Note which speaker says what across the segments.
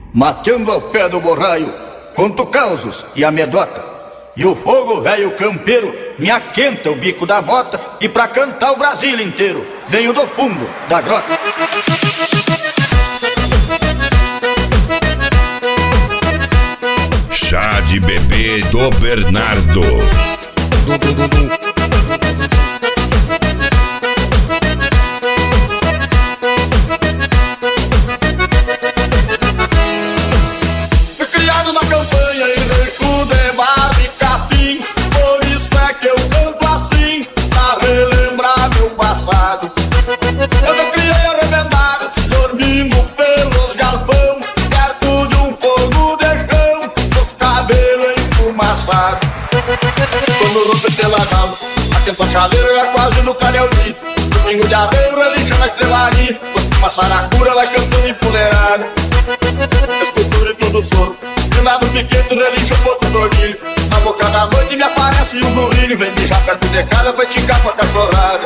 Speaker 1: mateando ao pé do borraio, conto causos e amedota. E o fogo velho campeiro me aquenta o bico da bota, e pra cantar o Brasil inteiro venho do fundo da grota.
Speaker 2: Chá de bebê do Bernardo.
Speaker 1: Criado na campanha em reco de barro e capim, por isso é que eu canto assim, pra relembrar meu passado. Eu me criei arrebentado, dormindo pelos galpão, perto de um fogo de chão, os cabelos enfumaçados. Quando o rompe pela calma, atento a chaleira já quase no canelzinho. Domingo de aveiro, religião na estrelaria, uma saracura vai cantando empoleirado. Escultura e todo soro, de lado piquete, religião, boto dormilho. Na boca da noite me aparece o zurrilho, vem mijar perto de casa, vai ticar pra cachorrada.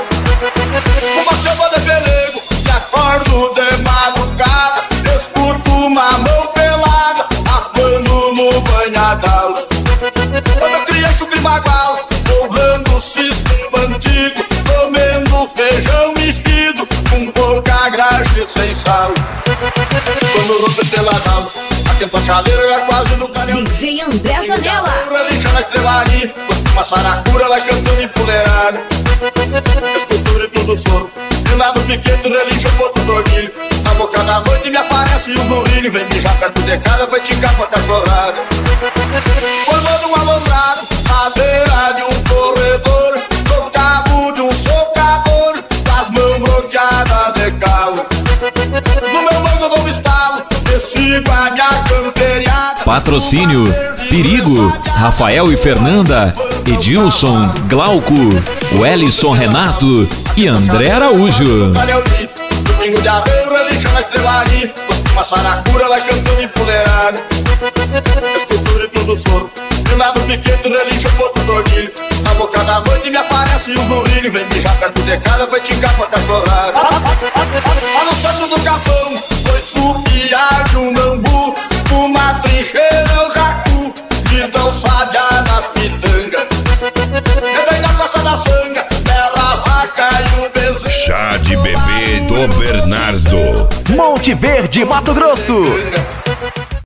Speaker 1: Uma chama de pelego, me acordo de madrugada, escuto uma mão pelada, atuando no banhadal. Quando eu criei chucre magal, honrando o sistema antigo, comendo feijão mexido, com pouca graxa sem sal. Quando rompe pela calma, atento a chaleira já quase no canel.
Speaker 3: DJ André Zanella.
Speaker 1: Religião na estrelaria, uma saracura vai cantando empoleirado. Escultura e todo soro, de lado piquete, religião, boto dormilho. Na boca da noite me aparece o zurrilho, vem mijar perto de casa, vai ticar pra cachorrada. Formando um alombrado, à beira de um corredor, no cabo de um socador, com as mãos bloqueadas de calo. No meu banco eu dou um estalo, sigo a minha camperiada.
Speaker 4: Patrocínio Perigo, Rafael e Fernanda, Edilson, Glauco, Wellison Renato e André Araújo.
Speaker 1: Domingo de aveiro, religião na estrelaria, uma saracura vai cantando empoleirado. Escultura e todo soro, de lado piquete, religião, boto dormilho. Na boca da noite me aparece o zurrilho, vem mijar perto de casa, vai ticar pra cachorrada. Lá no centro do capão, foi supiar de um bambu, uma trincheira é o jacu, de tão sábia nas pitangas. Levei na costa da sanga, bela vaca e um bezerro.
Speaker 2: Chá de bebê do Bernardo.
Speaker 5: Monte Verde, Mato Grosso.